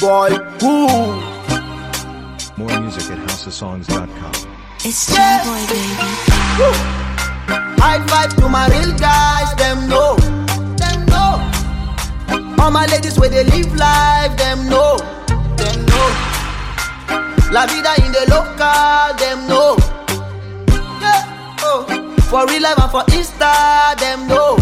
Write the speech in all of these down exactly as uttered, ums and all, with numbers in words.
boy. Woo. More music at house of songs dot com. It's J-Boy, baby. Woo. High five to my real guys, them know. Them know. All my ladies where they live life, them know. Them know. La vida in the local, them know. Yeah. Oh. For real life and for Insta, them know.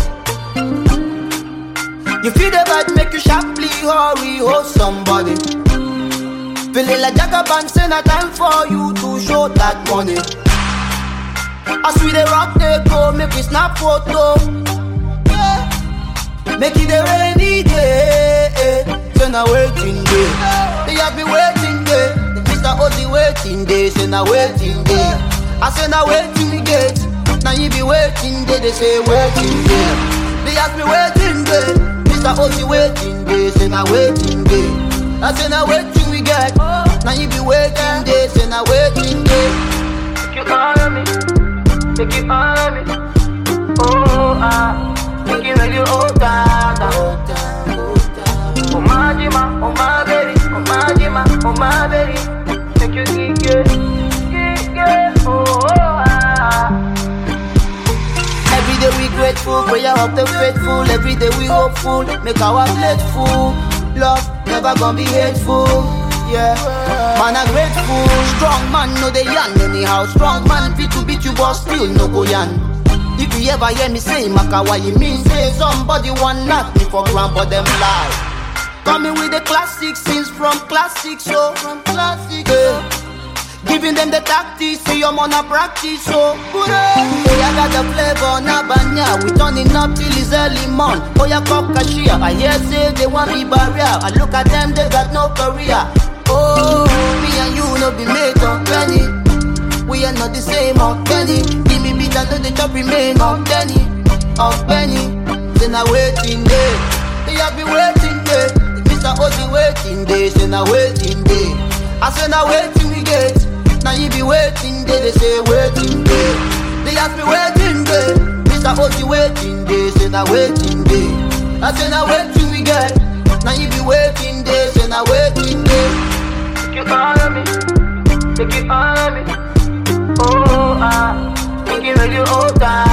You feel the vibe, make you sharply hurry, hold somebody. Feeling like Jagaban, say not time for you to show that money. As we the rock, they go, make we snap photo. Yeah. Make it a rainy day. Say now waiting day. They have been waiting day. Mister Ozzy waiting day. Say now waiting day. I say now waiting gate. Now you be waiting day. They say waiting day. They have been waiting day. Mister Ozzy waiting day. Say now waiting day. I say now waiting we get. Now you be waiting day. Say now waiting day. Take you on me. Take you on me. Oh ah. Make you ready all time. Oh my Jima, oh my baby, oh my Jima, oh my baby. Take you geek it, geek it. Oh ah. Every day we grateful, prayer of the faithful. Every day we hopeful, make our plate full. Love never gonna be hateful. Yeah, man I'm grateful. Strong man no they yan anyhow. Strong man fit to beat you but still no go yan. If you ever hear me say Maka, what you mean? Say somebody want knock me for ground but them lie. Coming with the classic scenes from classics, so from classics, yeah. Giving them the tactics, see your man a practice, so good. Hey, I got the flavor, Nabanya. We turning up till it's early morn. Oh, ya cop cashier. I hear say they want me barrier. I look at them, they got no career. Oh, me and you no be made of penny. We are not the same of penny. Give me beat and know the top remain of penny. Of penny. Then I waiting day. They have been waiting day. Mister Ozzy waiting day. Say now waiting day. I say now waiting we get. Now you be waiting day. They say waiting day. They have been waiting day. Mister Ozzy waiting day. Say now waiting day. I say now waiting we get. Now you be waiting day. Say now waiting day. Take you on me. Take you on me. Oh ah, make it ready all time.